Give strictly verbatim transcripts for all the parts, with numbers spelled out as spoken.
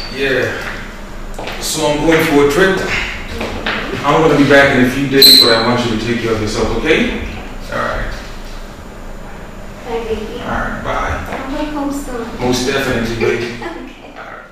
Yeah. So I'm going for a trip. I'm going to be back in a few days, but I want you to take care of yourself, okay? Alright. Bye, baby. Alright, bye. I'll be home soon. Most definitely, baby. Okay. Alright.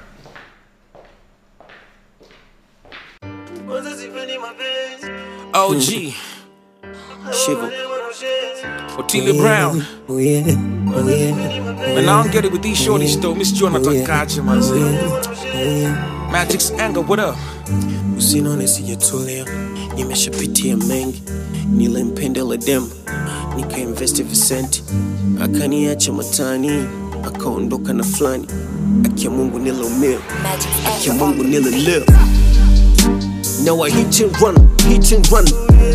O G. Shiver. Otile Brown. Oh yeah, oh yeah. Man, I don't get it with these shorties though. Miss Jonathan Kaji, man. Magic's anger, what up? Usione sijatulia, nimeshapitia mengi, nilimpendela dem, nikainvesti visenti, akaniacha matani, akaondoka na flani, akia Mungu nilomea, akia Mungu nililea. Now I hit and run, hit and run,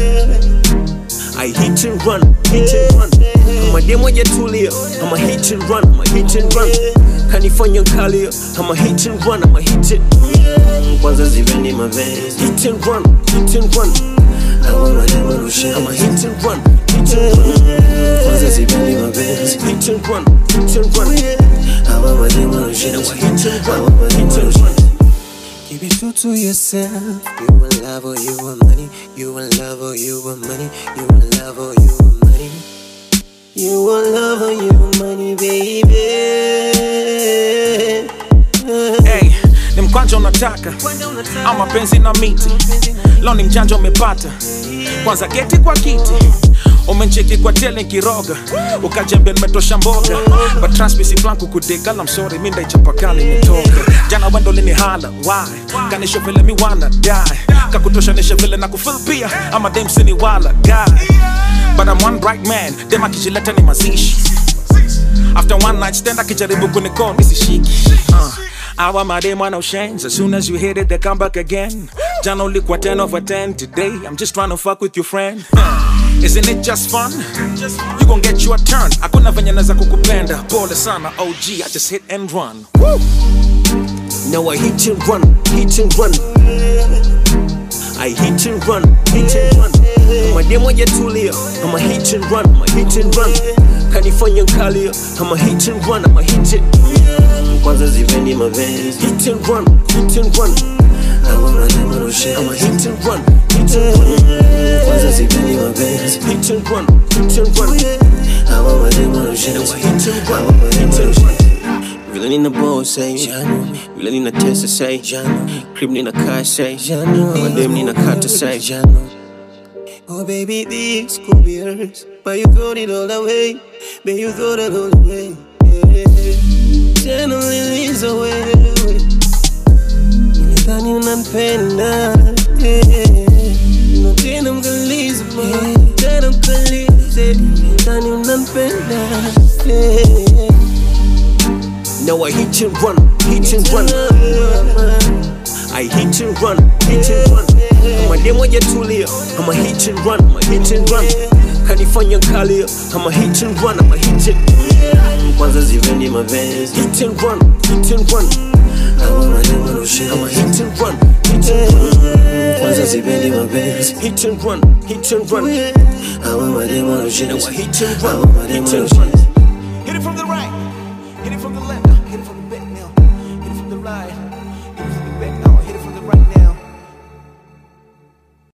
I hit and run, hit and run. Kama demo hajatulia, I'ma hit and run, I'ma hit and run. Kanifanya nkalia, I'ma hit and run, I'ma hit it. Kwanza ziveni mavezi, hit and run, hit and run. I'ma hit and run, hit and run. Kwanza ziveni mavezi, hit and run, hit and run. I'ma hit and run, hit and run. Keep it true to yourself. You want love or you want money. You want love or you want money. You want love or you want money. You want love or you want money, baby. Hey, ni mkwanja unataka ama penzi na miti. Leo ni mjanja umepata. Kwanza geti kwa kiti. Umencheki kwa tele kiroga. Ukajembe nimetosha mboga. But trust me si blanco kudega. I'm sorry minda ichapakani nitoka. Jana wendo lini hala, why? Kanisho vile mi wanna die. Kakutosha nishe vile na kufil pia. Ama dem sini wala, guy. But I'm one bright man. Dem akijileta ni mazishi. After one night stand akijaribu kunikoo nisishiki. Uh. Our madam want no change. As soon as you hit it, they come back again. Jana ulikuwa ten over ten. Today, I'm just trying to fuck with your friend. Isn't it just fun? You gon' get your turn. Hakuna venye naza kukupenda. Pole sana O G, I just hit and run. Woo! Now I hit and run, hit and run. I hit and run, hit and run. Kama demo hajatulia, I'ma hit and run, I'ma hit and run. Kanifanya nkalia, I'ma hit and run, I'ma hit it. Kwanza ziveni mavezi, hit and run, hit and run. I'ma hit and run, hit and run. Kwanza ziveni mavezi, hit and run, hit and run. I'ma hit and run, hit and run. Vile nina boss say, Jano. Vile nina testa say, Jano. Crib nina cash say, Jano. Madam nina kata say, Jano. Oh baby, this could be hers, but you throw it all away. But you throw it all away. Jano release away. Nilidhani unanipenda. No tena mkaliza ma. Tena mkaliza. Nilidhani unanipenda. Now I hit and run, hit and run. I hit and run, hit and run. Kama demo hajatulia, I'ma hit and run, I'ma hit and run. Kanifanya nkalia, I'ma hit and run, I'ma hit it. Kwanza ziveni mavezi, hit and run, hit and run. I'ma hit and run, hit and run. Kwanza ziveni mavezi, hit and run, hit and run. I'ma hit and run, hit and run. Hit it from the right.